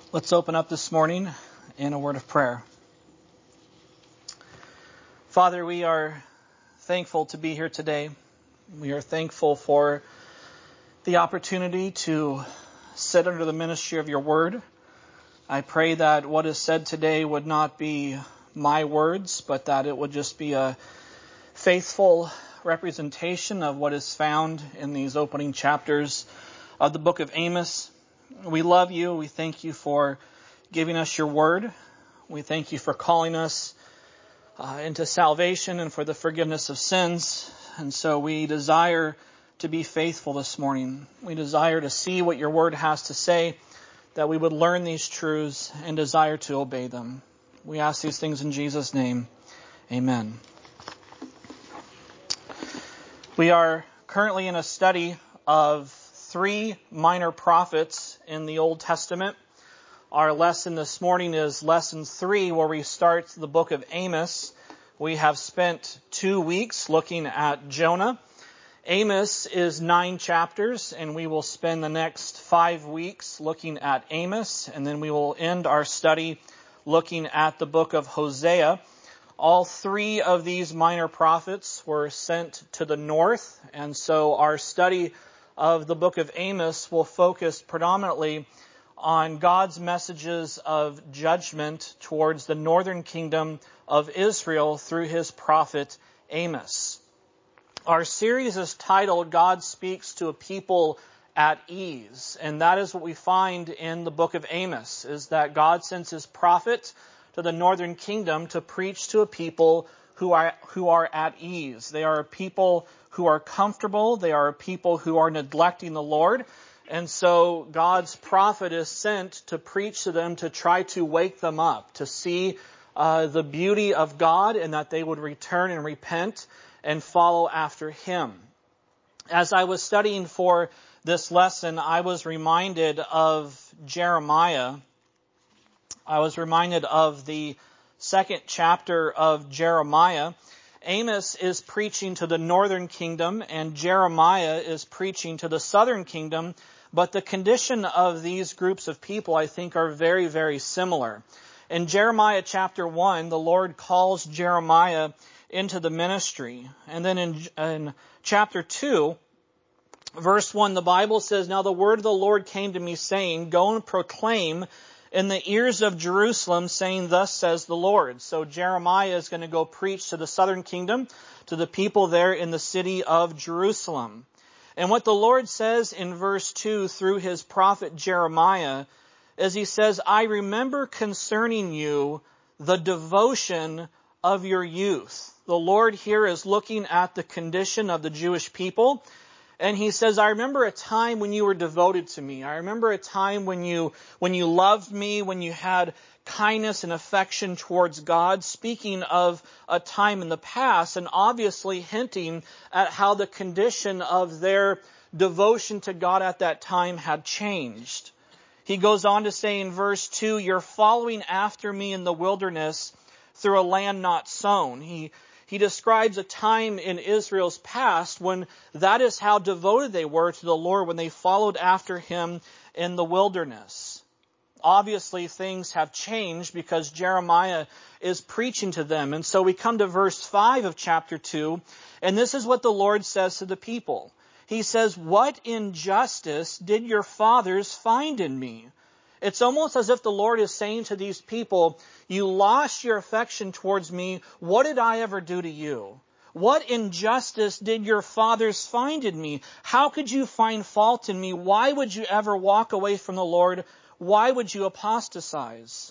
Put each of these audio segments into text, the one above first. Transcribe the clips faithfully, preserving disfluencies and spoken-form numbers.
Let's open up this morning in a word of prayer. Father, we are thankful to be here today. We are thankful for the opportunity to sit under the ministry of your word. I pray that what is said today would not be my words, but that it would just be a faithful representation of what is found in these opening chapters of the book of Amos. We love you. We thank you for giving us your word. We thank you for calling us uh, into salvation and for the forgiveness of sins. And so we desire to be faithful this morning. We desire to see what your word has to say, that we would learn these truths and desire to obey them. We ask these things in Jesus' name. Amen. We are currently in a study of three minor prophets in the Old Testament. Our lesson this morning is lesson three, where we start the book of Amos. We have spent two weeks looking at Jonah. Amos is nine chapters, and we will spend the next five weeks looking at Amos, and then we will end our study looking at the book of Hosea. All three of these minor prophets were sent to the north, and so our study of the book of Amos will focus predominantly on God's messages of judgment towards the northern kingdom of Israel through his prophet Amos. Our series is titled, God Speaks to a People at Ease, and that is what we find in the book of Amos, is that God sends his prophet to the northern kingdom to preach to a people who are who are at ease. They are a people who are comfortable. They are a people who are neglecting the Lord. And so God's prophet is sent to preach to them, to try to wake them up, to see uh, the beauty of God, and that they would return and repent and follow after him. As I was studying for this lesson, I was reminded of Jeremiah. I was reminded of the second chapter of Jeremiah. Amos is preaching to the northern kingdom, and Jeremiah is preaching to the southern kingdom. But the condition of these groups of people, I think, are very, very similar. In Jeremiah chapter one, the Lord calls Jeremiah into the ministry. And then in, in chapter two, verse one, the Bible says, "Now the word of the Lord came to me, saying, Go and proclaim in the ears of Jerusalem, saying, Thus says the Lord." So Jeremiah is going to go preach to the southern kingdom, to the people there in the city of Jerusalem. And what the Lord says in verse two through his prophet Jeremiah is he says, "I remember concerning you the devotion of your youth." The Lord here is looking at the condition of the Jewish people. And he says, "I remember a time when you were devoted to me. I remember a time when you when you loved me, when you had kindness and affection towards God," speaking of a time in the past, and obviously hinting at how the condition of their devotion to God at that time had changed. He goes on to say in verse two, "You're following after me in the wilderness through a land not sown." He He describes a time in Israel's past when that is how devoted they were to the Lord, when they followed after him in the wilderness. Obviously, things have changed because Jeremiah is preaching to them. And so we come to verse five of chapter two, and this is what the Lord says to the people. He says, "What injustice did your fathers find in me?" It's almost as if the Lord is saying to these people, "You lost your affection towards me. What did I ever do to you? What injustice did your fathers find in me? How could you find fault in me? Why would you ever walk away from the Lord? Why would you apostatize?"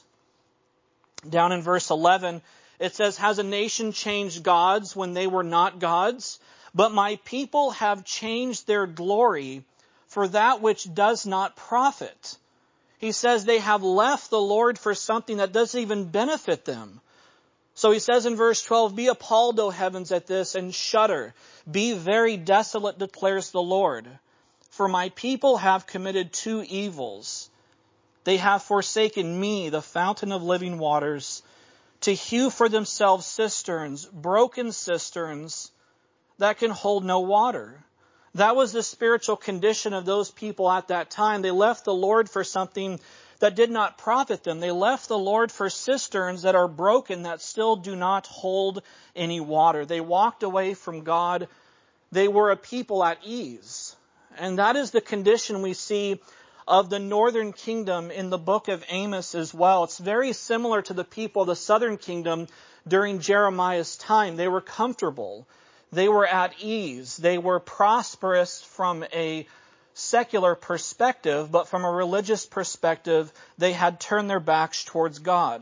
Down in verse eleven, it says, "Has a nation changed gods when they were not gods? But my people have changed their glory for that which does not profit." He says they have left the Lord for something that doesn't even benefit them. So he says in verse twelve, "Be appalled, O heavens, at this, and shudder. Be very desolate, declares the Lord. For my people have committed two evils. They have forsaken me, the fountain of living waters, to hew for themselves cisterns, broken cisterns that can hold no water." That was the spiritual condition of those people at that time. They left the Lord for something that did not profit them. They left the Lord for cisterns that are broken, that still do not hold any water. They walked away from God. They were a people at ease. And that is the condition we see of the northern kingdom in the book of Amos as well. It's very similar to the people of the southern kingdom during Jeremiah's time. They were comfortable. They were at ease. They were prosperous from a secular perspective, but from a religious perspective, they had turned their backs towards God.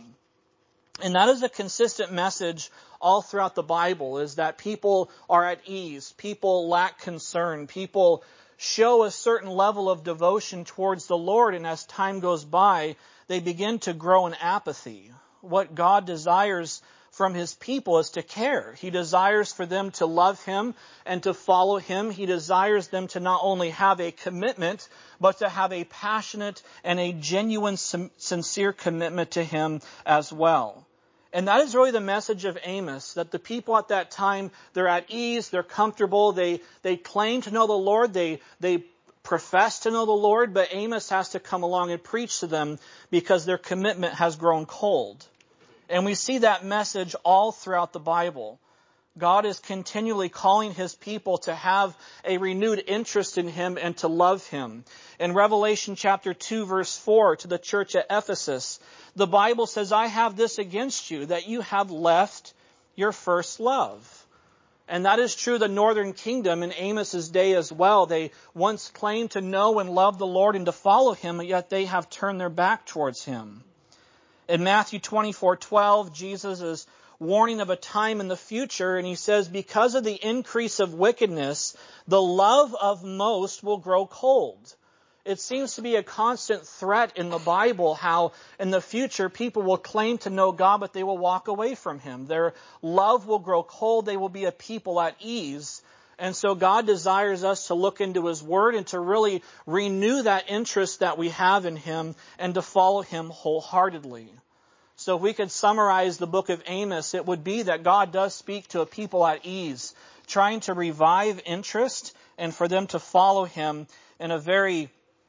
And that is a consistent message all throughout the Bible, is that people are at ease, people lack concern, people show a certain level of devotion towards the Lord, and as time goes by, they begin to grow in apathy. What God desires from His people is to care. He desires for them to love Him and to follow Him. He desires them to not only have a commitment, but to have a passionate and a genuine, sincere commitment to Him as well. And that is really the message of Amos, that the people at that time, they're at ease, they're comfortable, they, they claim to know the Lord, they, they profess to know the Lord, but Amos has to come along and preach to them because their commitment has grown cold. And we see that message all throughout the Bible. God is continually calling His people to have a renewed interest in Him and to love Him. In Revelation chapter two, verse four, to the church at Ephesus, the Bible says, I have this against you, that you have left your first love. And that is true of the northern kingdom in Amos's day as well. They once claimed to know and love the Lord and to follow Him, yet they have turned their back towards Him. In Matthew twenty-four twelve, Jesus is warning of a time in the future, and He says, because of the increase of wickedness, the love of most will grow cold. It seems to be a constant threat in the Bible how in the future people will claim to know God, but they will walk away from Him. Their love will grow cold. They will be a people at ease. And so God desires us to look into His Word and to really renew that interest that we have in Him and to follow Him wholeheartedly. So if we could summarize the book of Amos, it would be that God does speak to a people at ease, trying to revive interest and for them to follow Him in a very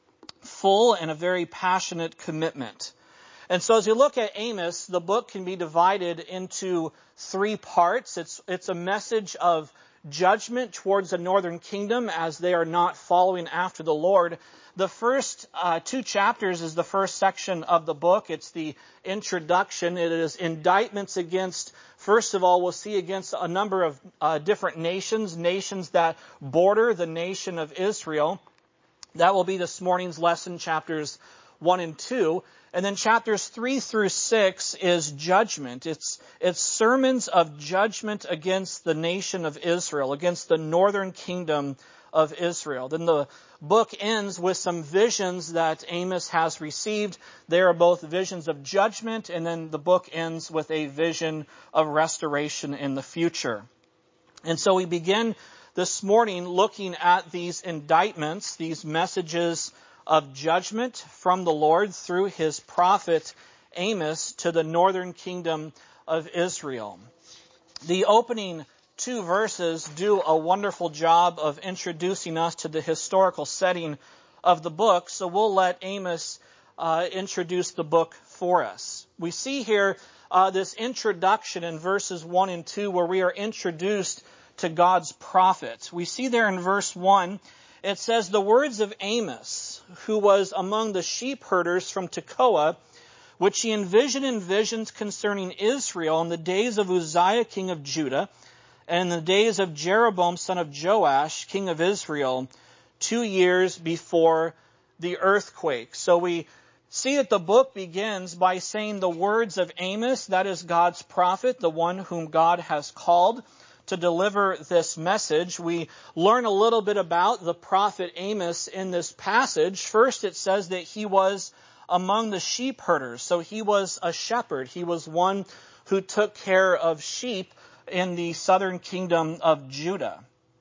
full and a very passionate commitment. And so as you look at Amos, the book can be divided into three parts. It's, it's a message of judgment towards the northern kingdom as they are not following after the Lord. The first uh, two chapters is the first section of the book. It's the introduction. It is indictments against, first of all, we'll see against a number of uh, different nations, nations that border the nation of Israel. That will be this morning's lesson, chapters one and two. And then chapters three through six is judgment. It's, it's sermons of judgment against the nation of Israel, against the northern kingdom of Israel. Then the book ends with some visions that Amos has received. They are both visions of judgment, and then the book ends with a vision of restoration in the future. And so we begin this morning looking at these indictments, these messages of judgment from the Lord through His prophet Amos to the northern kingdom of Israel. The opening two verses do a wonderful job of introducing us to the historical setting of the book, so we'll let Amos uh, introduce the book for us. We see here uh, this introduction in verses one and two where we are introduced to God's prophet. We see there in verse one, it says, the words of Amos, who was among the sheep herders from Tekoa, which he envisioned in visions concerning Israel in the days of Uzziah, king of Judah, and in the days of Jeroboam, son of Joash, king of Israel, two years before the earthquake. So we see that the book begins by saying the words of Amos, that is God's prophet, the one whom God has called to deliver this message. We learn a little bit about the prophet Amos in this passage. First, it says that he was among the sheep herders. So he was a shepherd. He was one who took care of sheep in the southern kingdom of Judah.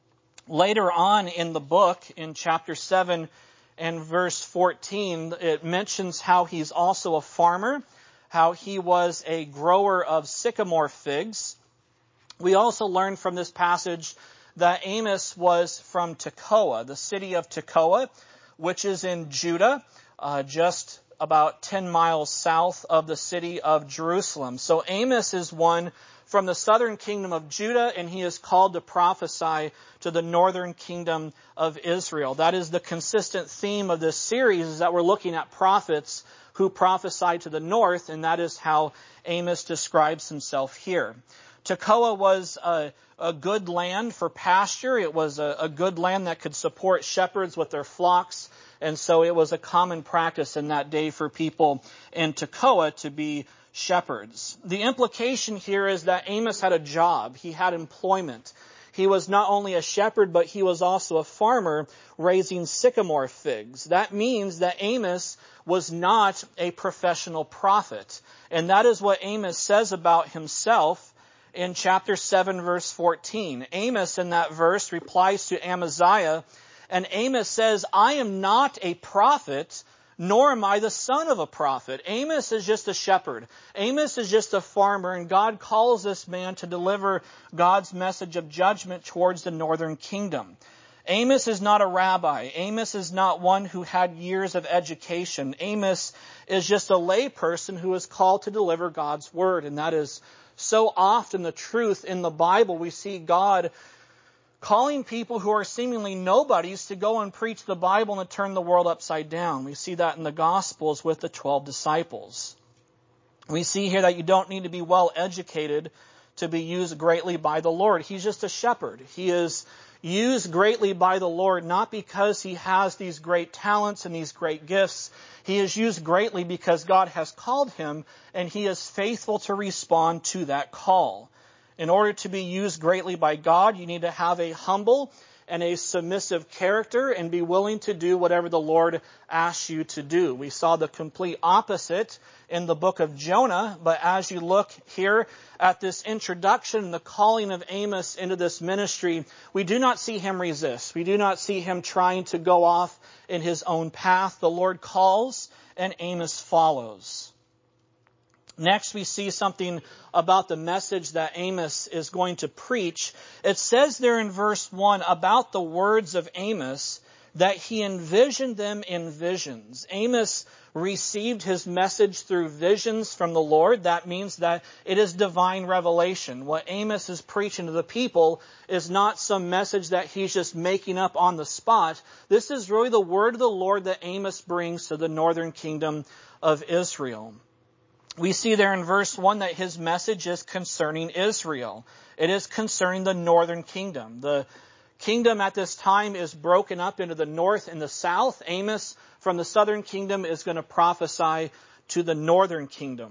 Later on in the book, in chapter seven and verse fourteen, it mentions how he's also a farmer, how he was a grower of sycamore figs. We also learn from this passage that Amos was from Tekoa, the city of Tekoa, which is in Judah, uh, just about ten miles south of the city of Jerusalem. So Amos is one from the southern kingdom of Judah, and he is called to prophesy to the northern kingdom of Israel. That is the consistent theme of this series, is that we're looking at prophets who prophesy to the north, and that is how Amos describes himself here. Tekoa was a, a good land for pasture. It was a, a good land that could support shepherds with their flocks, and so it was a common practice in that day for people in Tekoa to be shepherds. The implication here is that Amos had a job. He had employment. He was not only a shepherd, but he was also a farmer raising sycamore figs. That means that Amos was not a professional prophet. And that is what Amos says about himself in chapter seven, verse fourteen. Amos in that verse replies to Amaziah, and Amos says, I am not a prophet, nor am I the son of a prophet. Amos is just a shepherd. Amos is just a farmer, and God calls this man to deliver God's message of judgment towards the northern kingdom. Amos is not a rabbi. Amos is not one who had years of education. Amos is just a layperson who is called to deliver God's word, and that is so often the truth in the Bible. We see God calling people who are seemingly nobodies to go and preach the Bible and to turn the world upside down. We see that in the Gospels with the twelve disciples. We see here that you don't need to be well educated to be used greatly by the Lord. He's just a shepherd. He is used greatly by the Lord not because he has these great talents and these great gifts. He is used greatly because God has called him, and he is faithful to respond to that call. In order to be used greatly by God, you need to have a humble and a submissive character and be willing to do whatever the Lord asks you to do. We saw the complete opposite in the book of Jonah, but as you look here at this introduction, the calling of Amos into this ministry, we do not see him resist. We do not see him trying to go off in his own path. The Lord calls, and Amos follows. Next, we see something about the message that Amos is going to preach. It says there in verse one about the words of Amos that he envisioned them in visions. Amos received his message through visions from the Lord. That means that it is divine revelation. What Amos is preaching to the people is not some message that he's just making up on the spot. This is really the word of the Lord that Amos brings to the northern kingdom of Israel. We see there in verse one that his message is concerning Israel. It is concerning the northern kingdom. The kingdom at this time is broken up into the north and the south. Amos from the southern kingdom is going to prophesy to the northern kingdom.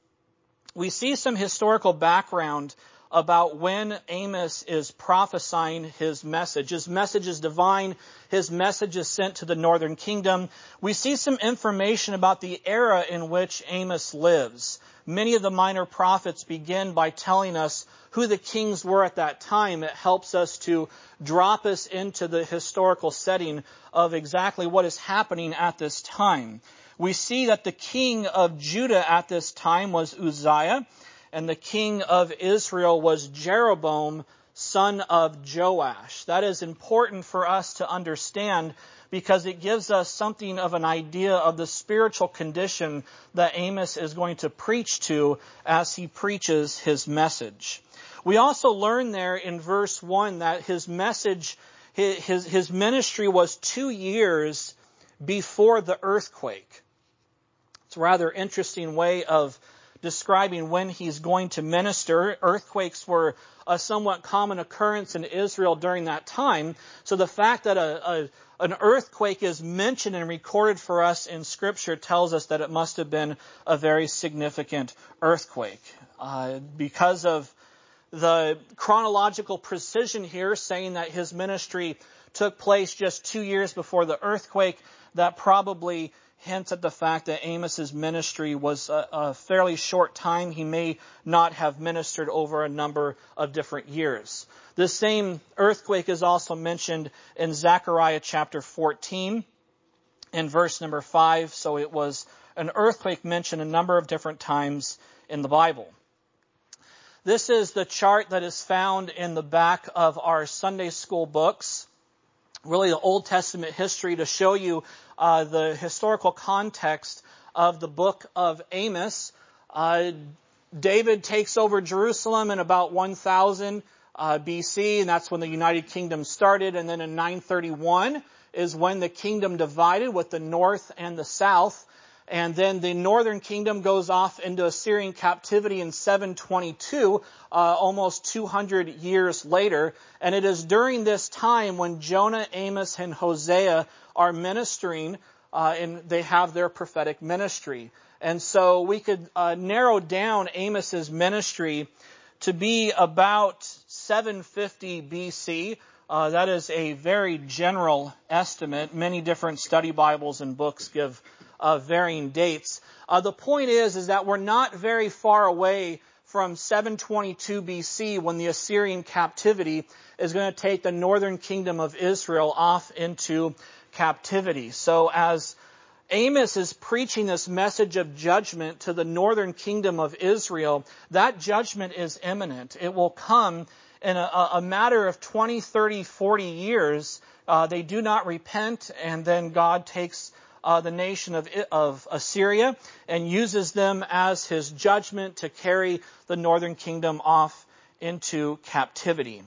We see some historical background about when Amos is prophesying his message. His message is divine. His message is sent to the northern kingdom. We see some information about the era in which Amos lives. Many of the minor prophets begin by telling us who the kings were at that time. It helps us to drop us into the historical setting of exactly what is happening at this time. We see that the king of Judah at this time was Uzziah, and the king of Israel was Jeroboam, son of Joash. That is important for us to understand because it gives us something of an idea of the spiritual condition that Amos is going to preach to as he preaches his message. We also learn there in verse one that his message, his, his ministry was two years before the earthquake. It's a rather interesting way of describing when he's going to minister. Earthquakes were a somewhat common occurrence in Israel during that time. So the fact that a, a an earthquake is mentioned and recorded for us in Scripture tells us that it must have been a very significant earthquake. Uh, because of the chronological precision here, saying that his ministry took place just two years before the earthquake, that probably hints at the fact that Amos's ministry was a, a fairly short time. He may not have ministered over a number of different years. This same earthquake is also mentioned in Zechariah chapter fourteen in verse number five. So it was an earthquake mentioned a number of different times in the Bible. This is the chart that is found in the back of our Sunday school books. Really the Old Testament history to show you uh, the historical context of the book of Amos. Uh, David takes over Jerusalem in about one thousand uh, B C, and that's when the United Kingdom started. And then in nine thirty-one is when the kingdom divided with the north and the south. And then the northern kingdom goes off into Assyrian captivity in seven twenty-two, uh, almost two hundred years later. And it is during this time when Jonah, Amos, and Hosea are ministering, uh, and they have their prophetic ministry. And so we could uh, narrow down Amos's ministry to be about seven fifty B C. Uh, that is a very general estimate. Many different study Bibles and books give uh, varying dates. Uh, the point is, is that we're not very far away from seven twenty-two B C when the Assyrian captivity is going to take the northern kingdom of Israel off into captivity. So as Amos is preaching this message of judgment to the northern kingdom of Israel, that judgment is imminent. It will come in a, a matter of twenty, thirty, forty years. Uh, they do not repent, and then God takes uh, the nation of, of Assyria and uses them as his judgment to carry the northern kingdom off into captivity.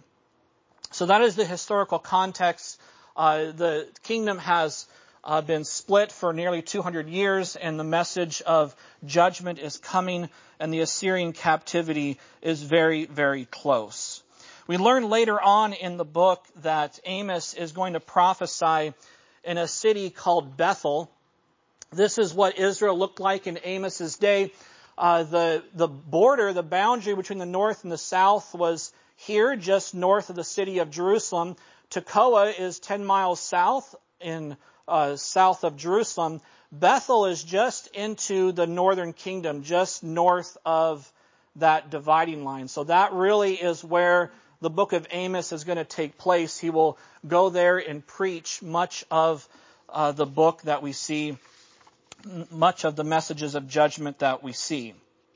So that is the historical context. Uh, the kingdom has Uh, been split for nearly two hundred years, and the message of judgment is coming, and the Assyrian captivity is very, very close. We learn later on in the book that Amos is going to prophesy in a city called Bethel. This is what Israel looked like in Amos's day. Uh, the, the border, the boundary between the north and the south was here, just north of the city of Jerusalem. Tekoa is ten miles south in Uh, south of Jerusalem. Bethel is just into the northern kingdom, just north of that dividing line. So that really is where the book of Amos is going to take place. He will go there and preach much of uh, the book that we see, much of the messages of judgment that we see.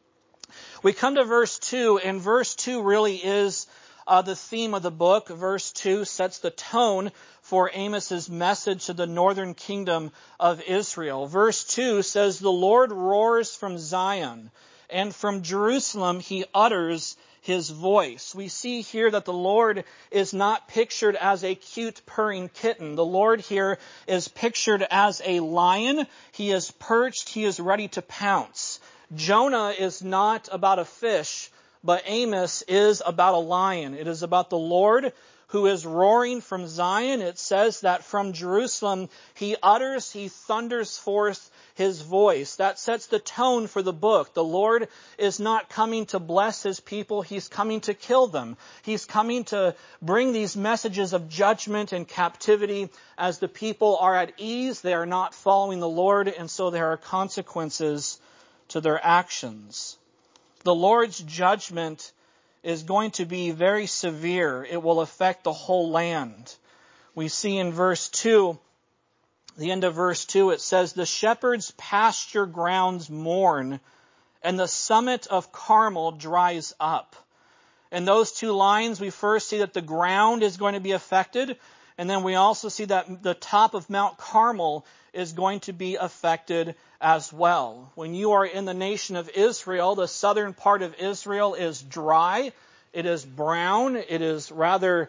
We come to verse two, and verse two really is uh, the theme of the book. Verse two sets the tone for Amos's message to the northern kingdom of Israel. Verse two says, "The Lord roars from Zion, and from Jerusalem he utters his voice." We see here that the Lord is not pictured as a cute purring kitten. The Lord here is pictured as a lion. He is perched. He is ready to pounce. Jonah is not about a fish, but Amos is about a lion. It is about the Lord who is roaring from Zion. It says that from Jerusalem he utters, he thunders forth his voice. That sets the tone for the book. The Lord is not coming to bless his people. He's coming to kill them. He's coming to bring these messages of judgment and captivity as the people are at ease. They are not following the Lord, and so there are consequences to their actions. The Lord's judgment is going to be very severe. It will affect the whole land. We see in verse two, the end of verse two, it says, "The shepherd's pasture grounds mourn, and the summit of Carmel dries up." In those two lines, we first see that the ground is going to be affected, and then we also see that the top of Mount Carmel is going to be affected as well. When you are in the nation of Israel, the southern part of Israel is dry, it is brown, it is rather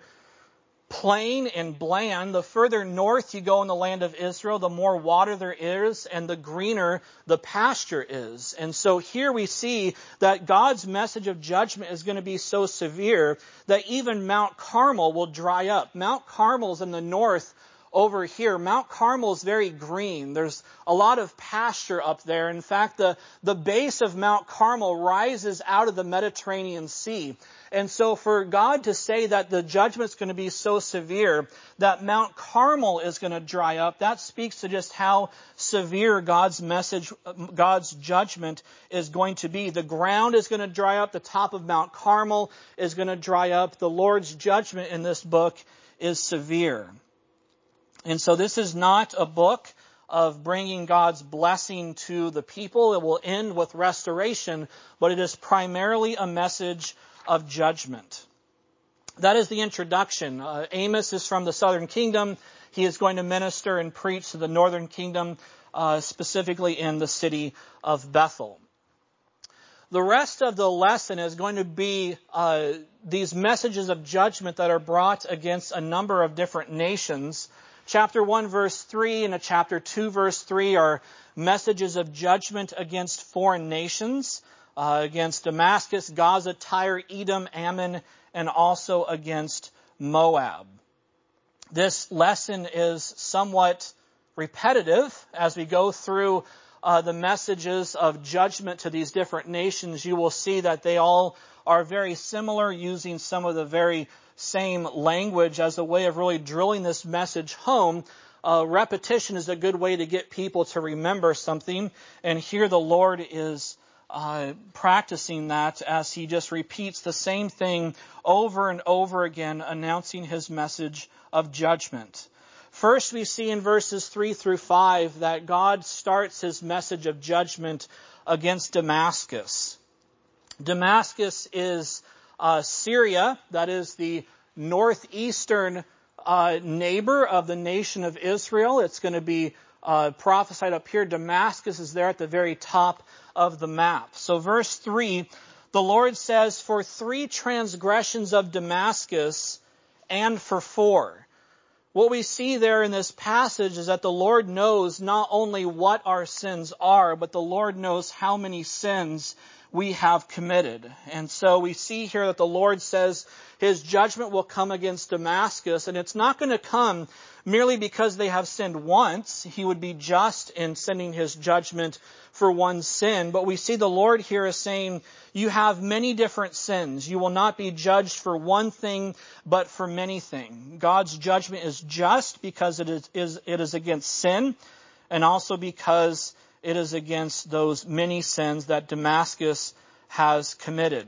plain and bland. The further north you go in the land of Israel, the more water there is and the greener the pasture is. And so here we see that God's message of judgment is going to be so severe that even Mount Carmel will dry up. Mount Carmel's in the north over here. Mount Carmel is very green. There's a lot of pasture up there. In fact, the, the base of Mount Carmel rises out of the Mediterranean Sea. And so for God to say that the judgment's going to be so severe that Mount Carmel is going to dry up, that speaks to just how severe God's message, God's judgment is going to be. The ground is going to dry up. The top of Mount Carmel is going to dry up. The Lord's judgment in this book is severe. And so this is not a book of bringing God's blessing to the people. It will end with restoration, but it is primarily a message of judgment. That is the introduction. Uh, Amos is from the southern kingdom. He is going to minister and preach to the northern kingdom. uh, specifically in the city of Bethel. The rest of the lesson is going to be uh, these messages of judgment that are brought against a number of different nations. Chapter one, verse three, and chapter two, verse three are messages of judgment against foreign nations, uh, against Damascus, Gaza, Tyre, Edom, Ammon, and also against Moab. This lesson is somewhat repetitive as we go through Uh, the messages of judgment to these different nations. You will see that they all are very similar, using some of the very same language as a way of really drilling this message home. Uh, repetition is a good way to get people to remember something, and here the Lord is uh, practicing that as he just repeats the same thing over and over again, announcing his message of judgment. First, we see in verses three through five that God starts his message of judgment against Damascus. Damascus is uh, Syria, that is the northeastern uh, neighbor of the nation of Israel. It's going to be uh, prophesied up here. Damascus is there at the very top of the map. So verse three, the Lord says, "For three transgressions of Damascus and for four." What we see there in this passage is that the Lord knows not only what our sins are, but the Lord knows how many sins we have committed. And so we see here that the Lord says his judgment will come against Damascus, and it's not going to come merely because they have sinned once. He would be just in sending his judgment for one sin. But we see the Lord here is saying, you have many different sins. You will not be judged for one thing, but for many things. God's judgment is just because it is, is, it is against sin, and also because it is against those many sins that Damascus has committed.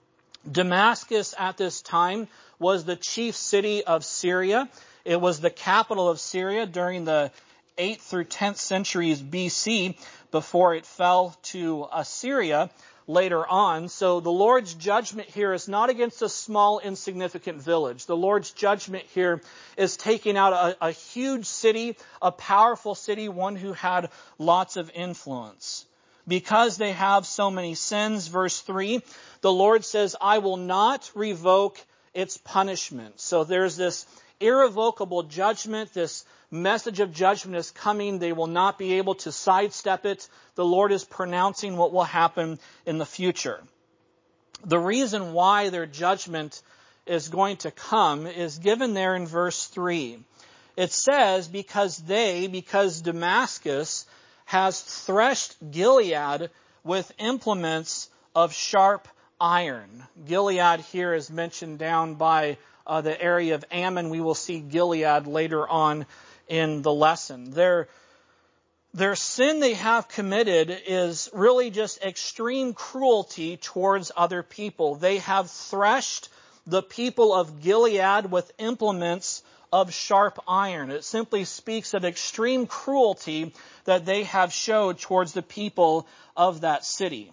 Damascus at this time was the chief city of Syria. It was the capital of Syria during the eighth through tenth centuries B C, before it fell to Assyria later on. So the Lord's judgment here is not against a small, insignificant village. The Lord's judgment here is taking out a, a huge city, a powerful city, one who had lots of influence. Because they have so many sins, verse three, the Lord says, "I will not revoke its punishment." So there's this irrevocable judgment. This message of judgment is coming. They will not be able to sidestep it. The Lord is pronouncing what will happen in the future. The reason why their judgment is going to come is given there in verse three. It says, because they, because Damascus has threshed Gilead with implements of sharp iron. Gilead here is mentioned down by uh, the area of Ammon. We will see Gilead later on in the lesson. Their, their sin they have committed is really just extreme cruelty towards other people. They have threshed the people of Gilead with implements of sharp iron. It simply speaks of extreme cruelty that they have showed towards the people of that city.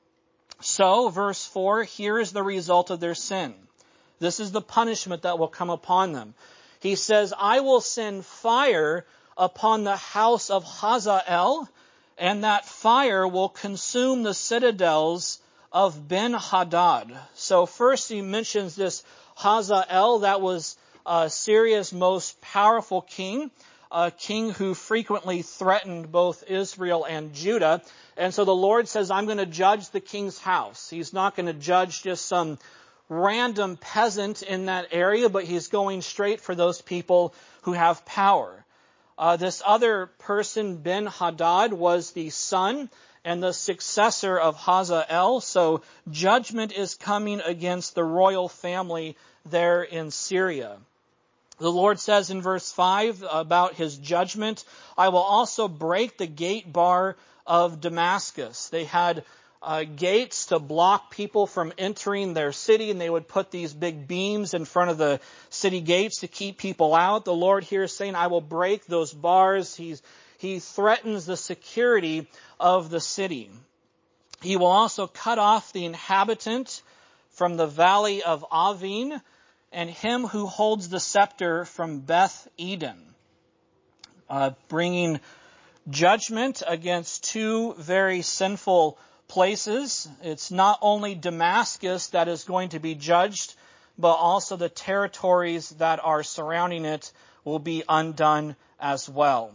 So, verse four, here is the result of their sin. This is the punishment that will come upon them. He says, "I will send fire upon the house of Hazael, and that fire will consume the citadels of Ben-Hadad." So first he mentions this Hazael, that was uh, Syria's most powerful king, a king who frequently threatened both Israel and Judah. And so the Lord says, I'm going to judge the king's house. He's not going to judge just some random peasant in that area, but he's going straight for those people who have power. Uh, this other person, Ben-Hadad, was the son and the successor of Hazael. So judgment is coming against the royal family there in Syria. The Lord says in verse five about his judgment, "I will also break the gate bar of Damascus." They had uh, gates to block people from entering their city, and they would put these big beams in front of the city gates to keep people out. The Lord here is saying, I will break those bars. He's, he threatens the security of the city. He will also cut off the inhabitant from the valley of Avin, and him who holds the scepter from Beth Eden, uh, bringing judgment against two very sinful places. It's not only Damascus that is going to be judged, but also the territories that are surrounding it will be undone as well.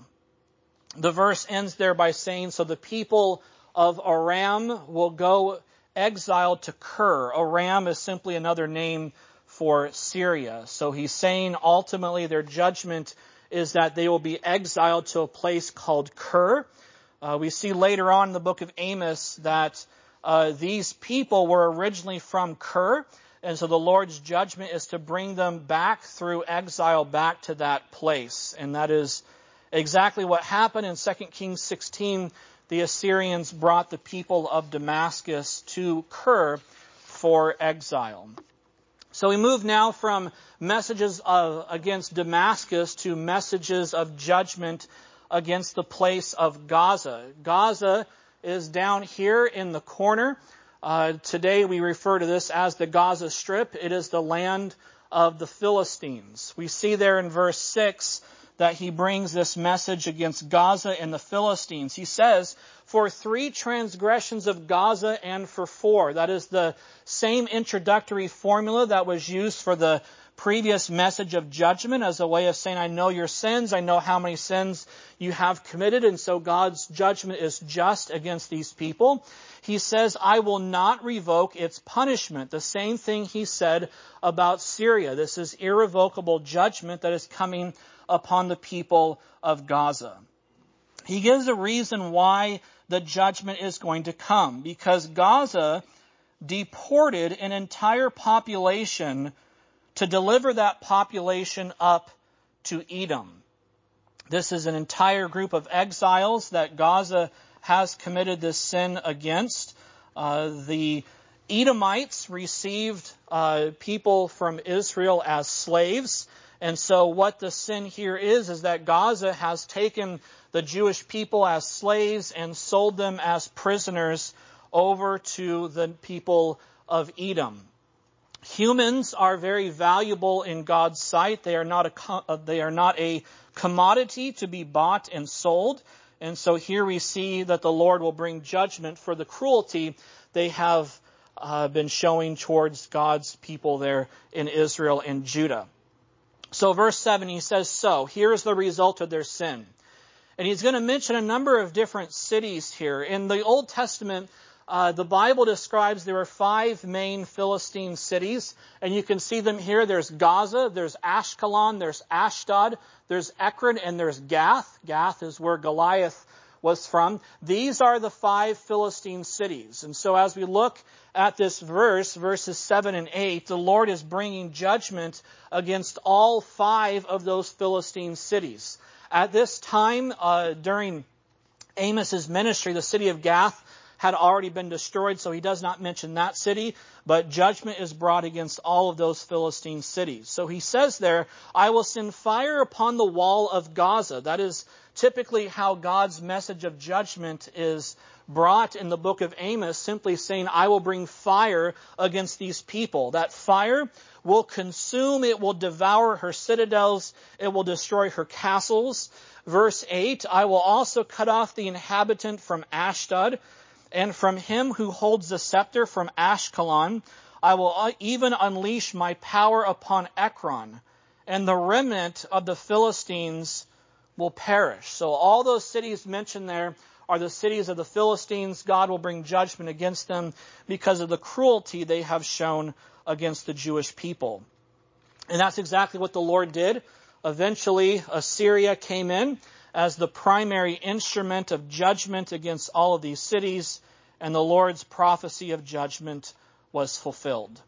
The verse ends there by saying, so the people of Aram will go exiled to Kir. Aram is simply another name for Syria. So he's saying ultimately their judgment is that they will be exiled to a place called Kir. Uh, we see later on in the book of Amos that uh, these people were originally from Kir, and so the Lord's judgment is to bring them back through exile back to that place. And that is exactly what happened in Second Kings sixteen. The Assyrians brought the people of Damascus to Kir for exile. So we move now from messages of, against Damascus to messages of judgment against the place of Gaza. Gaza is down here in the corner. Uh, today we refer to this as the Gaza Strip. It is the land of the Philistines. We see there in verse six that he brings this message against Gaza and the Philistines. He says, for three transgressions of Gaza and for four. That is the same introductory formula that was used for the previous message of judgment as a way of saying, I know your sins, I know how many sins you have committed, and so God's judgment is just against these people. He says, I will not revoke its punishment. The same thing he said about Syria. This is irrevocable judgment that is coming upon the people of Gaza. He gives a reason why the judgment is going to come, because Gaza deported an entire population to deliver that population up to Edom. This is an entire group of exiles that Gaza has committed this sin against. Uh, the Edomites received uh, people from Israel as slaves. And so what the sin here is, is that Gaza has taken the Jewish people as slaves and sold them as prisoners over to the people of Edom. Humans are very valuable in God's sight. They are not a, they are not a commodity to be bought and sold. And so here we see that the Lord will bring judgment for the cruelty they have uh, been showing towards God's people there in Israel and Judah. So verse seven, he says, so, here's the result of their sin. And he's going to mention a number of different cities here. In the Old Testament, uh, the Bible describes there are five main Philistine cities. And you can see them here. There's Gaza, there's Ashkelon, there's Ashdod, there's Ekron, and there's Gath. Gath is where Goliath was from. These are the five Philistine cities. And so as we look at this verse, verses seven and eight, the Lord is bringing judgment against all five of those Philistine cities. At this time, uh, during Amos's ministry, the city of Gath had already been destroyed, so he does not mention that city, but judgment is brought against all of those Philistine cities. So he says there, I will send fire upon the wall of Gaza. That is typically how God's message of judgment is brought in the book of Amos, simply saying, I will bring fire against these people. That fire will consume, it will devour her citadels, it will destroy her castles. Verse eight, I will also cut off the inhabitant from Ashdod, and from him who holds the scepter from Ashkelon. I will even unleash my power upon Ekron, and the remnant of the Philistines will perish. So all those cities mentioned there are the cities of the Philistines. God will bring judgment against them because of the cruelty they have shown against the Jewish people. And that's exactly what the Lord did. Eventually, Assyria came in as the primary instrument of judgment against all of these cities, and the Lord's prophecy of judgment was fulfilled.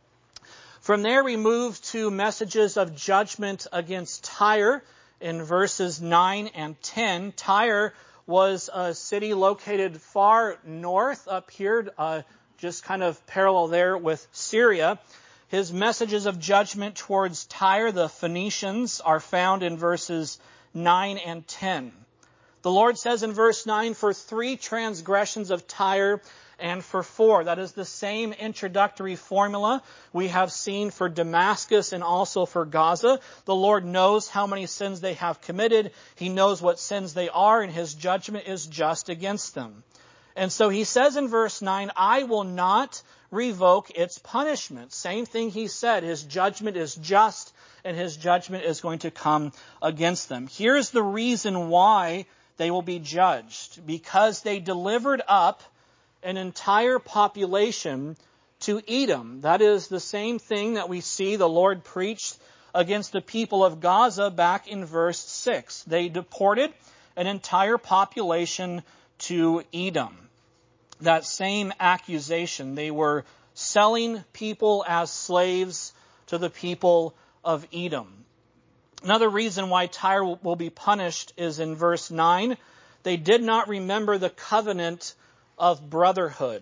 From there, we move to messages of judgment against Tyre in verses nine and ten. Tyre was a city located far north up here, uh, just kind of parallel there with Syria. His messages of judgment towards Tyre, the Phoenicians, are found in verses nine and ten. The Lord says in verse nine, for three transgressions of Tyre and for four. That is the same introductory formula we have seen for Damascus and also for Gaza. The Lord knows how many sins they have committed. He knows what sins they are, and His judgment is just against them. And so He says in verse nine, I will not revoke its punishment. Same thing He said. His judgment is just, and His judgment is going to come against them. Here's the reason why they will be judged. Because they delivered up an entire population to Edom. That is the same thing that we see the Lord preached against the people of Gaza back in verse six. They deported an entire population to Edom. That same accusation. They were selling people as slaves to the people of Edom. Another reason why Tyre will be punished is in verse nine. They did not remember the covenant of brotherhood.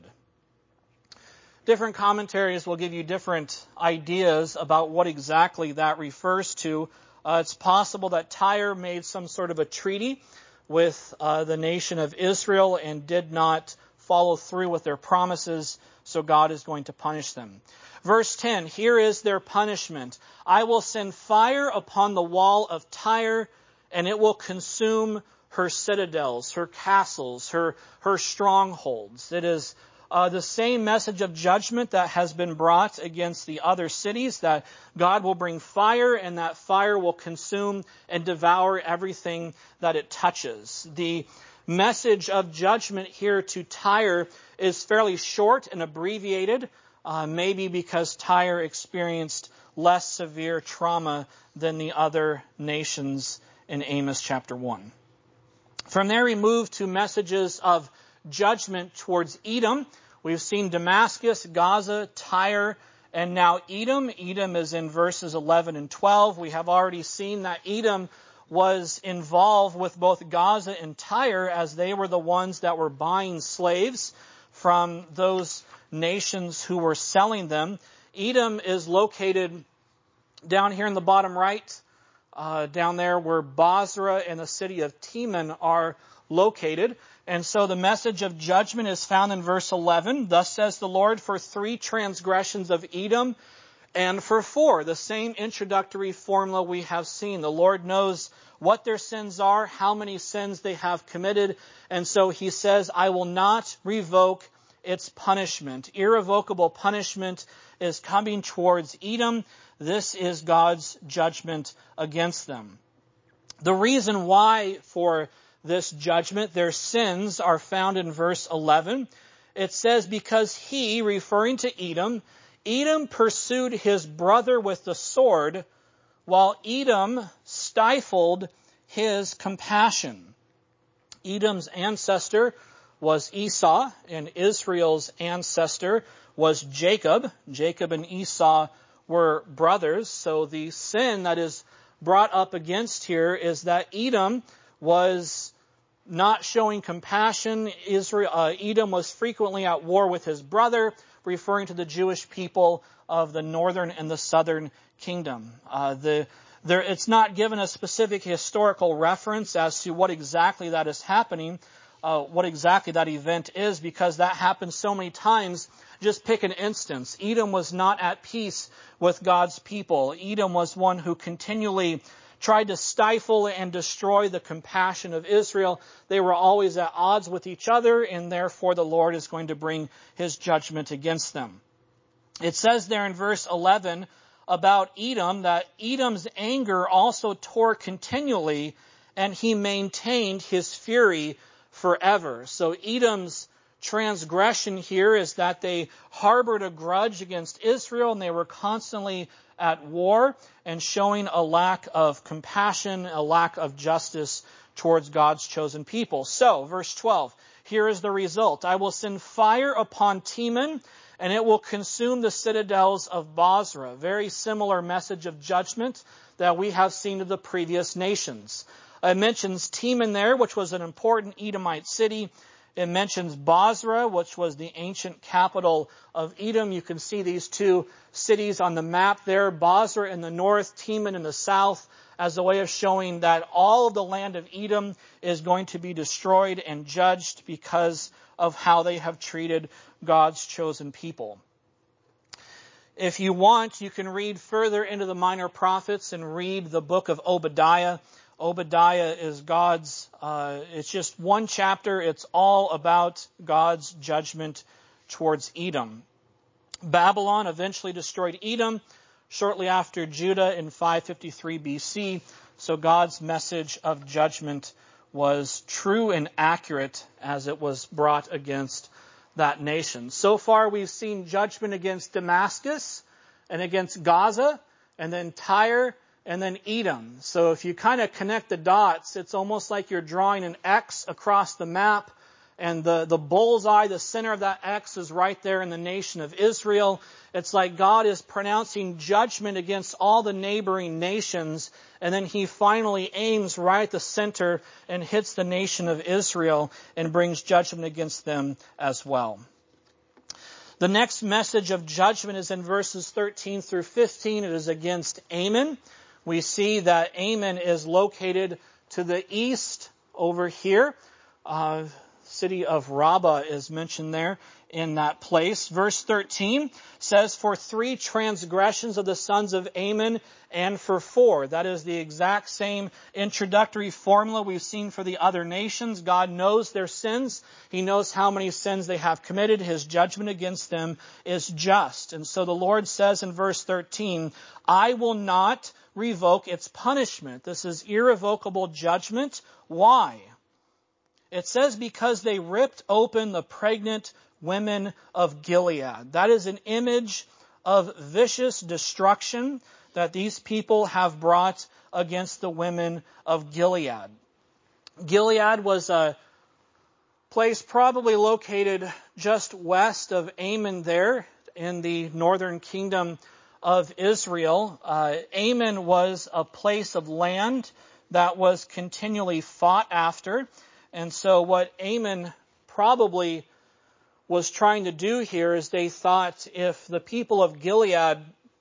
Different commentaries will give you different ideas about what exactly that refers to. Uh, it's possible that Tyre made some sort of a treaty with uh, the nation of Israel and did not follow through with their promises, so God is going to punish them. Verse ten, here is their punishment. I will send fire upon the wall of Tyre, and it will consume her citadels, her castles, her, her strongholds. It is uh, the same message of judgment that has been brought against the other cities, that God will bring fire, and that fire will consume and devour everything that it touches. The message of judgment here to Tyre is fairly short and abbreviated, uh, maybe because Tyre experienced less severe trauma than the other nations in Amos chapter one. From there we move to messages of judgment towards Edom. We've seen Damascus, Gaza, Tyre, and now Edom. Edom is in verses eleven and twelve. We have already seen that Edom was involved with both Gaza and Tyre, as they were the ones that were buying slaves from those nations who were selling them. Edom is located down here in the bottom right, uh, down there where Bozrah and the city of Teman are located. And so the message of judgment is found in verse eleven. Thus says the Lord, for three transgressions of Edom and for four. The same introductory formula we have seen. The Lord knows what their sins are, how many sins they have committed. And so He says, I will not revoke its punishment. Irrevocable punishment is coming towards Edom. This is God's judgment against them. The reason why for this judgment, their sins, are found in verse eleven. It says, because he, referring to Edom, Edom pursued his brother with the sword, while Edom stifled his compassion. Edom's ancestor was Esau, and Israel's ancestor was Jacob. Jacob and Esau were brothers. So the sin that is brought up against here is that Edom was not showing compassion. Israel, uh, Edom was frequently at war with his brother, referring to the Jewish people of the northern and the southern kingdom. Uh, the there, it's not given a specific historical reference as to what exactly that is happening, uh, what exactly that event is, because that happens so many times. Just pick an instance. Edom was not at peace with God's people. Edom was one who continually tried to stifle and destroy the compassion of Israel. They were always at odds with each other, and therefore the Lord is going to bring His judgment against them. It says there in verse eleven about Edom that Edom's anger also tore continually, and he maintained his fury forever. So Edom's transgression here is that they harbored a grudge against Israel, and they were constantly at war and showing a lack of compassion, a lack of justice towards God's chosen people. So, verse twelve, here is the result. I will send fire upon Teman, and it will consume the citadels of Bozrah. Very similar message of judgment that we have seen of the previous nations. It mentions Teman there, which was an important Edomite city, It mentions Bozrah, which was the ancient capital of Edom. You can see these two cities on the map there, Bozrah in the north, Teman in the south, as a way of showing that all of the land of Edom is going to be destroyed and judged because of how they have treated God's chosen people. If you want, you can read further into the Minor Prophets and read the book of Obadiah. Obadiah is God's, uh, it's just one chapter. It's all about God's judgment towards Edom. Babylon eventually destroyed Edom shortly after Judah in five fifty-three B C. So God's message of judgment was true and accurate as it was brought against that nation. So far we've seen judgment against Damascus and against Gaza and then Tyre and then Edom. So if you kind of connect the dots, it's almost like you're drawing an X across the map, and the, the bullseye, the center of that X is right there in the nation of Israel. It's like God is pronouncing judgment against all the neighboring nations, and then he finally aims right at the center and hits the nation of Israel and brings judgment against them as well. The next message of judgment is in verses thirteen through fifteen. It is against Ammon. We see that Ammon is located to the east over here. Uh, city of Rabbah is mentioned there in that place. Verse thirteen says, for three transgressions of the sons of Ammon and for four. That is the exact same introductory formula we've seen for the other nations. God knows their sins. He knows how many sins they have committed. His judgment against them is just. And so the Lord says in verse thirteen, I will not revoke its punishment. This is irrevocable judgment. Why? It says because they ripped open the pregnant women of Gilead. That is an image of vicious destruction that these people have brought against the women of Gilead. Gilead was a place probably located just west of Ammon there in the northern kingdom of Israel. Uh, Ammon was a place of land that was continually fought after. And so what Ammon probably was trying to do here is they thought if the people of Gilead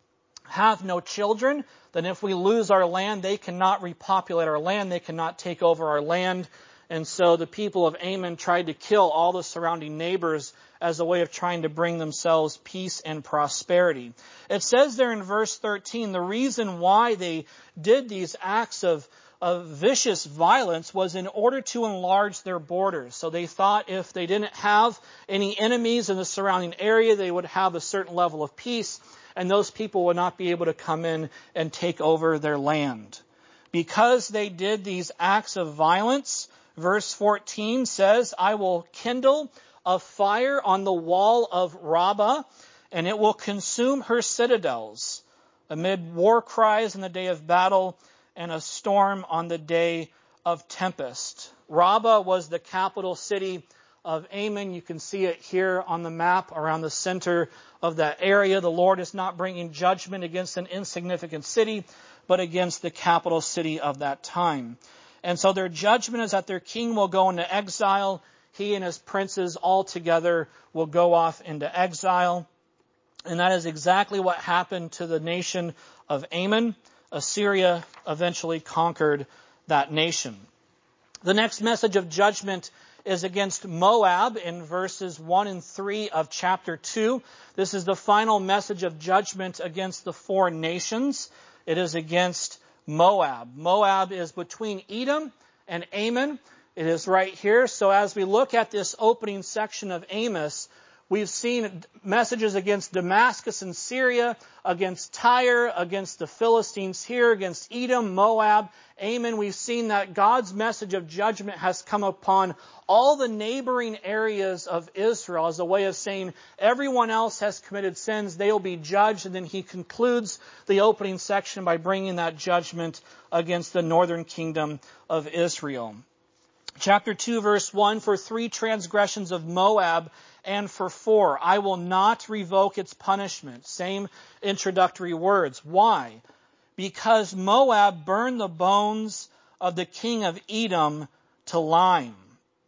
have no children, then if we lose our land, they cannot repopulate our land. They cannot take over our land. And so the people of Ammon tried to kill all the surrounding neighbors as a way of trying to bring themselves peace and prosperity. It says there in verse thirteen, the reason why they did these acts of, of vicious violence was in order to enlarge their borders. So they thought if they didn't have any enemies in the surrounding area, they would have a certain level of peace, and those people would not be able to come in and take over their land. Because they did these acts of violence, verse fourteen says, I will kindle a fire on the wall of Rabbah, and it will consume her citadels amid war cries in the day of battle and a storm on the day of tempest. Rabbah was the capital city of Ammon. You can see it here on the map around the center of that area. The Lord is not bringing judgment against an insignificant city, but against the capital city of that time. And so their judgment is that their king will go into exile. He and his princes all together will go off into exile. And that is exactly what happened to the nation of Ammon. Assyria eventually conquered that nation. The next message of judgment is against Moab in verses one and three of chapter two. This is the final message of judgment against the four nations. It is against Moab. Moab is between Edom and Ammon. It is right here. So as we look at this opening section of Amos, we've seen messages against Damascus and Syria, against Tyre, against the Philistines here, against Edom, Moab, Ammon. We've seen that God's message of judgment has come upon all the neighboring areas of Israel as a way of saying everyone else has committed sins. They will be judged. And then he concludes the opening section by bringing that judgment against the northern kingdom of Israel. Chapter two, verse one, for three transgressions of Moab and for four, I will not revoke its punishment. Same introductory words. Why? Because Moab burned the bones of the king of Edom to lime.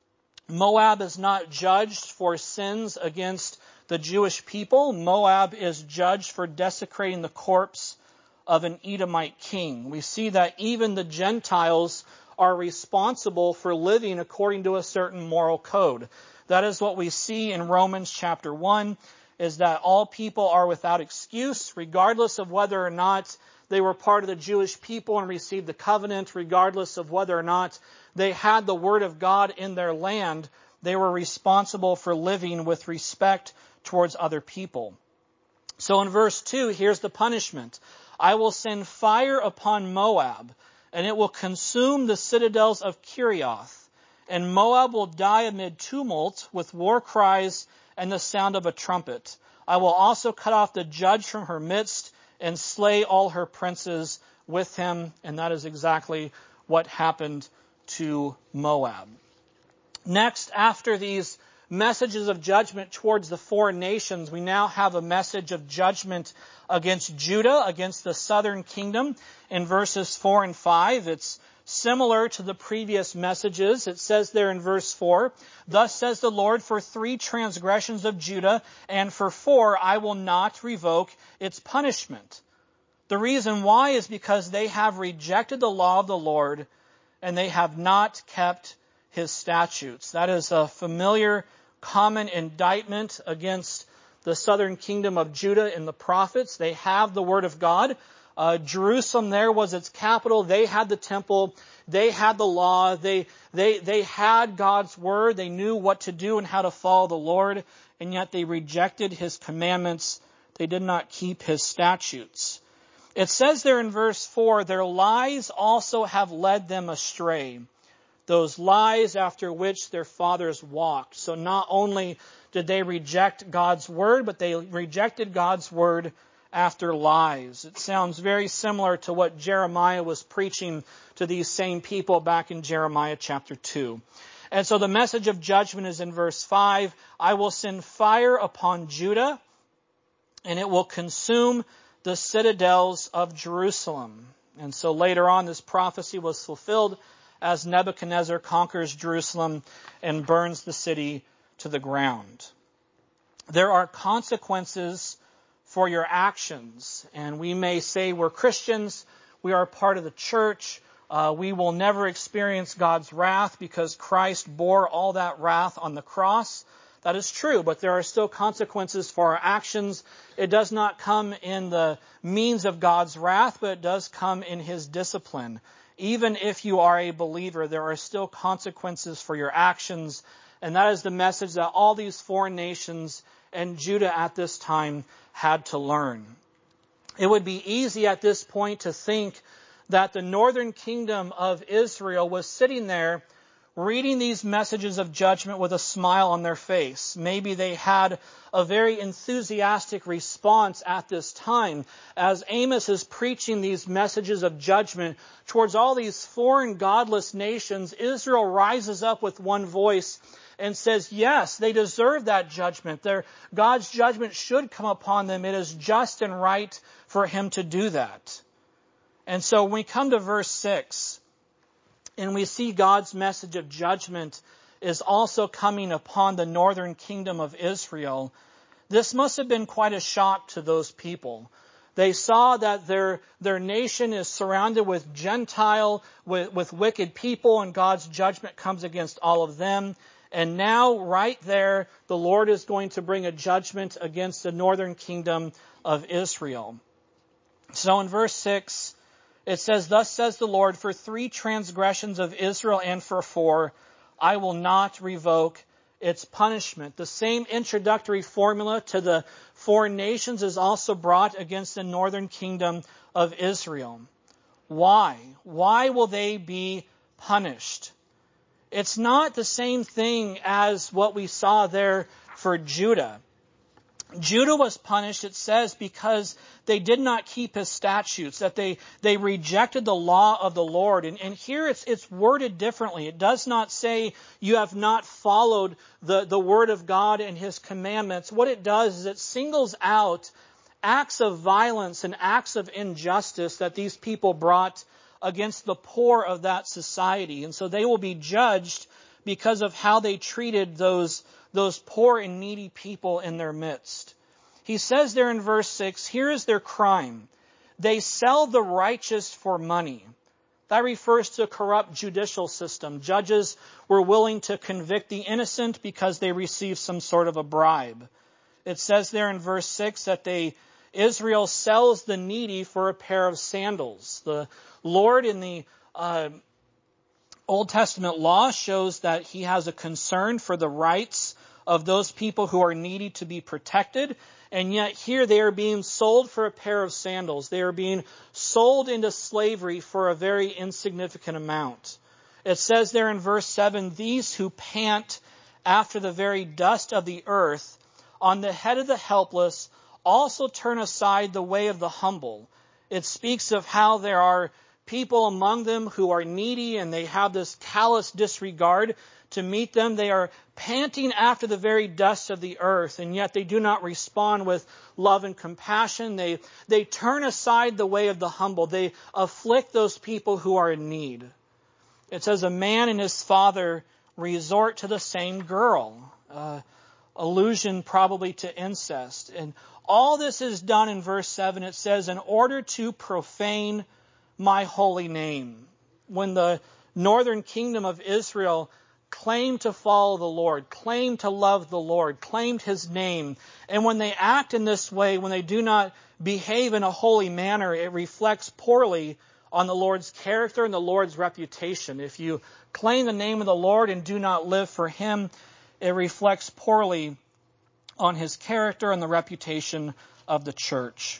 Moab is not judged for sins against the Jewish people. Moab is judged for desecrating the corpse of an Edomite king. We see that even the Gentiles are responsible for living according to a certain moral code. That is what we see in Romans chapter one, is that all people are without excuse, regardless of whether or not they were part of the Jewish people and received the covenant, regardless of whether or not they had the word of God in their land. They were responsible for living with respect towards other people. So in verse two, here's the punishment. I will send fire upon Moab, and it will consume the citadels of Kirioth. And Moab will die amid tumult with war cries and the sound of a trumpet. I will also cut off the judge from her midst and slay all her princes with him. And that is exactly what happened to Moab. Next, after these messages of judgment towards the foreign nations, we now have a message of judgment against Judah, against the southern kingdom. In verses four and five, it's similar to the previous messages. It says there in verse four, thus says the Lord, for three transgressions of Judah, and for four I will not revoke its punishment. The reason why is because they have rejected the law of the Lord, and they have not kept his statutes. That is a familiar, common indictment against the southern kingdom of Judah in the prophets. They have the word of God. Uh, Jerusalem there was its capital. They had the temple. They had the law. They, they, they had God's word. They knew what to do and how to follow the Lord. And yet they rejected his commandments. They did not keep his statutes. It says there in verse four, their lies also have led them astray. Those lies after which their fathers walked. So not only did they reject God's word, but they rejected God's word after lies. It sounds very similar to what Jeremiah was preaching to these same people back in Jeremiah chapter two. And so the message of judgment is in verse five. I will send fire upon Judah, and it will consume the citadels of Jerusalem. And so later on, this prophecy was fulfilled as Nebuchadnezzar conquers Jerusalem and burns the city to the ground. There are consequences for your actions. And we may say we're Christians, we are part of the church, uh, we will never experience God's wrath because Christ bore all that wrath on the cross. That is true, but there are still consequences for our actions. It does not come in the means of God's wrath, but it does come in his discipline. Even if you are a believer, there are still consequences for your actions. And that is the message that all these foreign nations and Judah at this time had to learn. It would be easy at this point to think that the northern kingdom of Israel was sitting there reading these messages of judgment with a smile on their face. Maybe they had a very enthusiastic response at this time. As Amos is preaching these messages of judgment towards all these foreign godless nations, Israel rises up with one voice and says, yes, they deserve that judgment. Their, God's judgment should come upon them. It is just and right for him to do that. And so when we come to verse six, and we see God's message of judgment is also coming upon the northern kingdom of Israel, this must have been quite a shock to those people. They saw that their, their nation is surrounded with Gentile, with, with wicked people, and God's judgment comes against all of them. And now, right there, the Lord is going to bring a judgment against the northern kingdom of Israel. So in verse six, it says, thus says the Lord, for three transgressions of Israel and for four, I will not revoke its punishment. The same introductory formula to the foreign nations is also brought against the northern kingdom of Israel. Why? Why will they be punished? It's not the same thing as what we saw there for Judah. Judah was punished, it says, because they did not keep his statutes, that they, they rejected the law of the Lord. And, and here it's, it's worded differently. It does not say you have not followed the, the word of God and his commandments. What it does is it singles out acts of violence and acts of injustice that these people brought against the poor of that society. And so they will be judged because of how they treated those, those poor and needy people in their midst. He says there in verse six, here is their crime. They sell the righteous for money. That refers to a corrupt judicial system. Judges were willing to convict the innocent because they received some sort of a bribe. It says there in verse six that they Israel sells the needy for a pair of sandals. The Lord in the uh, Old Testament law shows that he has a concern for the rights of those people who are needy to be protected. And yet here they are being sold for a pair of sandals. They are being sold into slavery for a very insignificant amount. It says there in verse seven, these who pant after the very dust of the earth on the head of the helpless also turn aside the way of the humble. It speaks of how there are people among them who are needy and they have this callous disregard to meet them. They are panting after the very dust of the earth, and yet they do not respond with love and compassion. They, they turn aside the way of the humble. They afflict those people who are in need. It says a man and his father resort to the same girl. Uh, allusion probably to incest. And all this is done in verse seven. It says, in order to profane my holy name. When the northern kingdom of Israel claimed to follow the Lord, claimed to love the Lord, claimed his name, and when they act in this way, when they do not behave in a holy manner, it reflects poorly on the Lord's character and the Lord's reputation. If you claim the name of the Lord and do not live for him, it reflects poorly on his character and the reputation of the church.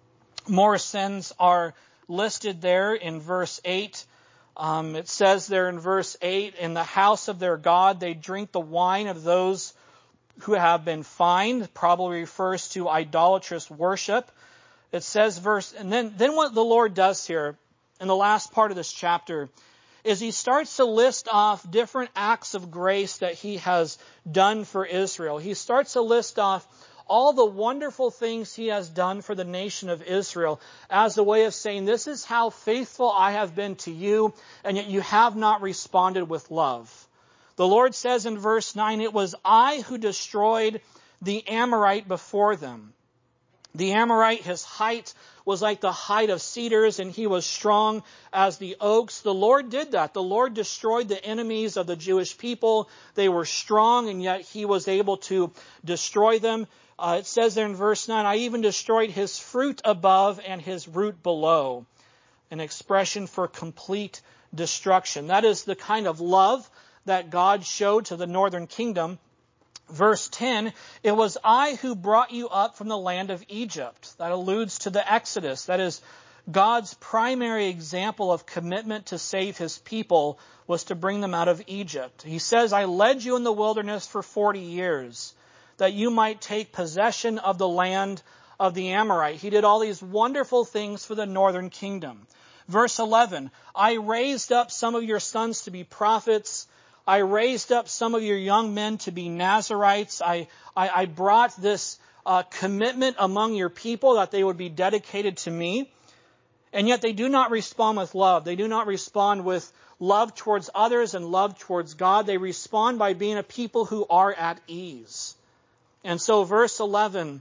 More sins are listed there in verse eight. Um, it says there in verse eight, in the house of their God, they drink the wine of those who have been fined. Probably refers to idolatrous worship. It says verse, and then, then what the Lord does here in the last part of this chapter is he starts to list off different acts of grace that he has done for Israel. He starts to list off all the wonderful things he has done for the nation of Israel as a way of saying, this is how faithful I have been to you, and yet you have not responded with love. The Lord says in verse nine, it was I who destroyed the Amorite before them. The Amorite, his height was like the height of cedars, and he was strong as the oaks. The Lord did that. The Lord destroyed the enemies of the Jewish people. They were strong, and yet he was able to destroy them. Uh, it says there in verse nine, I even destroyed his fruit above and his root below. An expression for complete destruction. That is the kind of love that God showed to the northern kingdom. Verse ten, it was I who brought you up from the land of Egypt. That alludes to the Exodus. That is, God's primary example of commitment to save his people was to bring them out of Egypt. He says, I led you in the wilderness for forty years, that you might take possession of the land of the Amorite. He did all these wonderful things for the northern kingdom. Verse eleven, I raised up some of your sons to be prophets. I raised up some of your young men to be Nazarites. I, I, I brought this uh, commitment among your people that they would be dedicated to me. And yet they do not respond with love. They do not respond with love towards others and love towards God. They respond by being a people who are at ease. And so verse eleven,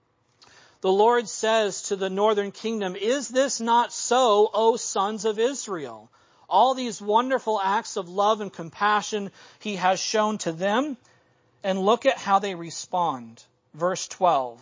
the Lord says to the northern kingdom, is this not so, O sons of Israel? All these wonderful acts of love and compassion he has shown to them. And look at how they respond. Verse twelve.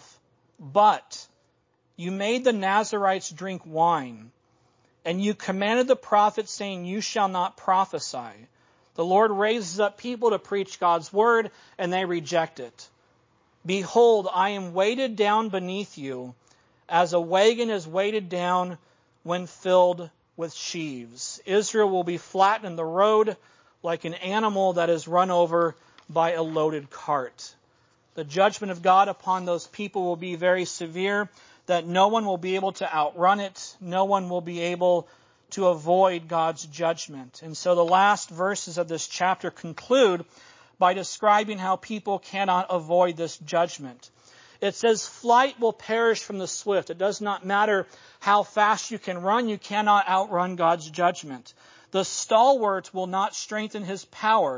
But you made the Nazarites drink wine, and you commanded the prophets, saying, you shall not prophesy. The Lord raises up people to preach God's word, and they reject it. Behold, I am weighted down beneath you, as a wagon is weighted down when filled with sheaves. Israel will be flattened in the road like an animal that is run over by a loaded cart. The judgment of God upon those people will be very severe, that no one will be able to outrun it. No one will be able to avoid God's judgment. And so the last verses of this chapter conclude by describing how people cannot avoid this judgment. It says, flight will perish from the swift. It does not matter how fast you can run. You cannot outrun God's judgment. The stalwart will not strengthen his power,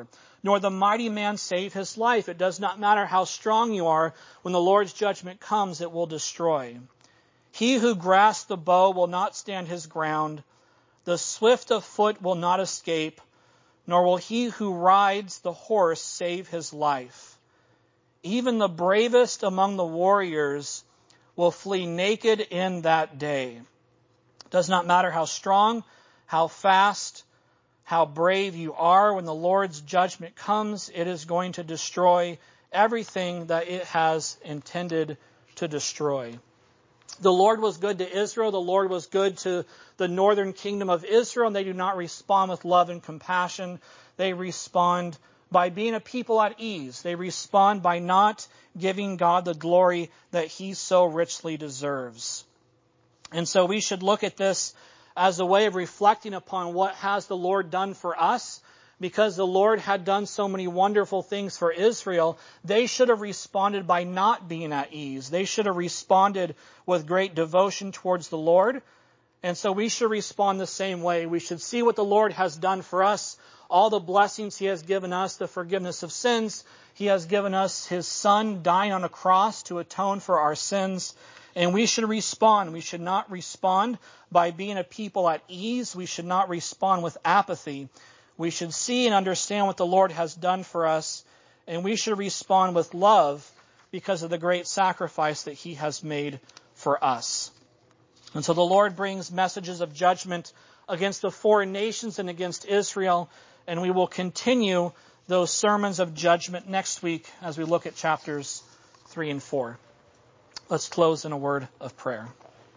nor the mighty man save his life. It does not matter how strong you are. When the Lord's judgment comes, it will destroy. He who grasps the bow will not stand his ground. The swift of foot will not escape, nor will he who rides the horse save his life. Even the bravest among the warriors will flee naked in that day. It does not matter how strong, how fast, how brave you are. When the Lord's judgment comes, it is going to destroy everything that it has intended to destroy. The Lord was good to Israel. The Lord was good to the northern kingdom of Israel, and they do not respond with love and compassion. They respond by being a people at ease. They respond by not giving God the glory that he so richly deserves. And so we should look at this as a way of reflecting upon what has the Lord done for us. Because the Lord had done so many wonderful things for Israel, they should have responded by not being at ease. They should have responded with great devotion towards the Lord. And so we should respond the same way. We should see what the Lord has done for us, all the blessings he has given us, the forgiveness of sins. He has given us his Son dying on a cross to atone for our sins. And we should respond. We should not respond by being a people at ease. We should not respond with apathy. We should see and understand what the Lord has done for us, and we should respond with love because of the great sacrifice that he has made for us. And so the Lord brings messages of judgment against the foreign nations and against Israel, and we will continue those sermons of judgment next week as we look at chapters three and four. Let's close in a word of prayer.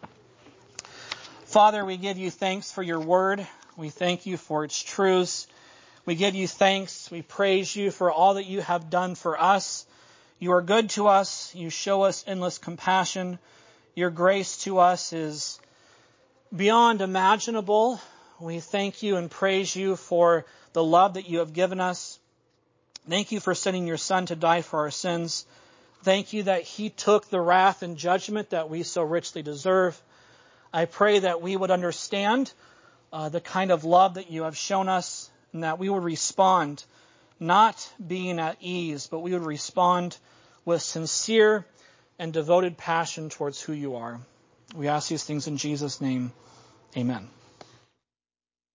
Father, we give you thanks for your word. We thank you for its truths. We give you thanks. We praise you for all that you have done for us. You are good to us. You show us endless compassion. Your grace to us is beyond imaginable. We thank you and praise you for the love that you have given us. Thank you for sending your Son to die for our sins. Thank you that he took the wrath and judgment that we so richly deserve. I pray that we would understand Uh, the kind of love that you have shown us, and that we would respond not being at ease, but we would respond with sincere and devoted passion towards who you are. We ask these things in Jesus' name. Amen.